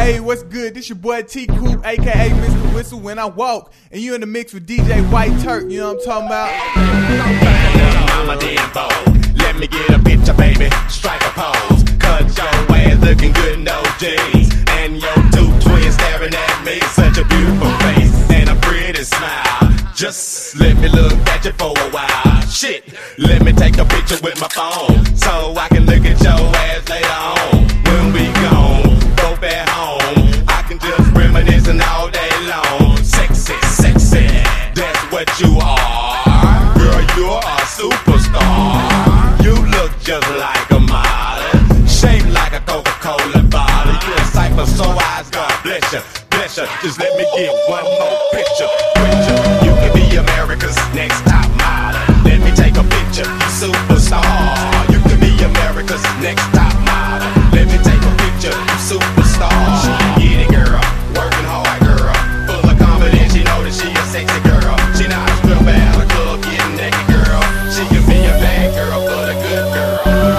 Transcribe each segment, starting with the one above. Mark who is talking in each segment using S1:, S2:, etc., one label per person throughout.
S1: Hey, what's good? This your boy T Coop, aka Mr. Whistle when I walk. And you in the mix with DJ White Turk, you know what I'm talking about?
S2: I'm a damn bold. Let me get a picture, baby. Strike a pose. Cut your ass looking good in those jeans. And your two twins staring at me. Such a beautiful face and a pretty smile. Just let me look at you for a while. Shit, let me take a picture with my phone so I can look at your ass later on. When we gone, both at home, I can just reminisce all day long. Sexy, sexy, that's what you are. Girl, you're a superstar. You look just like a model, shaped like a Coca-Cola bottle. You're a cipher, so eyes, God bless you, bless you. Just let me get one more picture. You can be America's next top model. Let me take a picture, you superstar. You can be America's next top model. Let me take a picture, you superstar. She can get it, girl, working hard, girl, full of confidence. She know that she a sexy girl. She not a stripper at a club getting naked, girl. She can be a bad girl, but a good girl.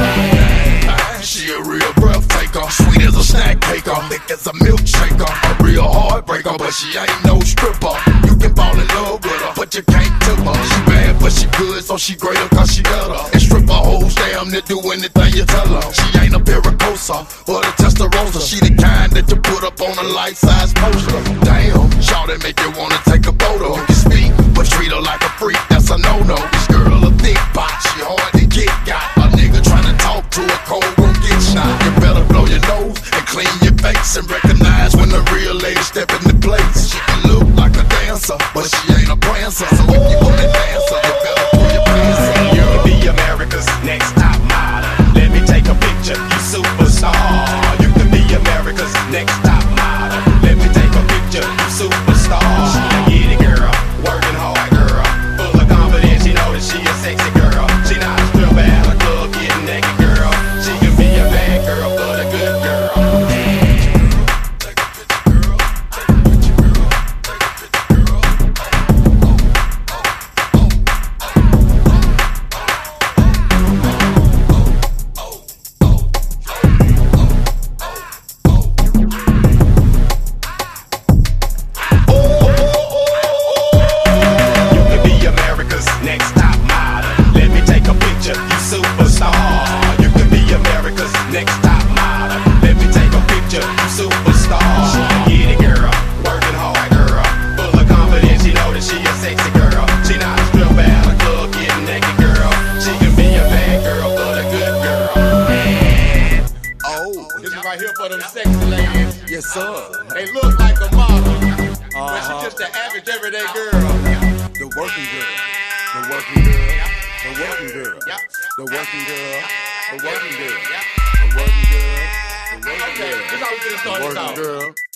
S3: She a real breath taker, sweet as a snack caker, thick as a milkshaker, a real heartbreaker, but she ain't no stripper. You can fall in love with her, but you can't tip her. She bad, but she good, so she greater cause she better. And stripper hoes damn near do anything you tell her. She ain't a Pericosa or the Testarossa. She the kind that you put up on a life-size poster. Damn, shawty make you wanna take a photo. You can speak, but treat her like a freak, that's a no-no. This girl a thick pot, she hard to get got. A nigga tryna talk to a cold won't get shot. You better blow your nose and clean your face and recognize when the real lady step into place. She can look like a dancer, but she ain't a prancer. So if you wanna dance her, you better pull your pants up.
S2: You can be America's next top model. Let me take a picture, you superstar. You can be America's next top model. Let me take a picture, you superstar. She can get it, girl, working hard, girl, full of confidence. She know that she a sexy girl. She not a stripper at a club getting naked, girl. She can be a bad girl, but a good girl. Next top model. Let me take a picture, you superstar. You can be America's next top model. Let me take a picture, you superstar. She can get it, girl, working hard, girl, full of confidence. She know that she a sexy girl. She not a stripper at a club getting naked, girl. She can be a bad girl, but a good girl.
S4: Oh, this is right here for them sexy ladies.
S3: Yes, sir.
S4: They look like a model, but she just an average everyday girl.
S3: The working girl. The working girl, the working girl, the working girl, the working girl, the working girl, the working girl,
S4: Okay, this is how we get started
S3: the working
S4: out.
S3: girl.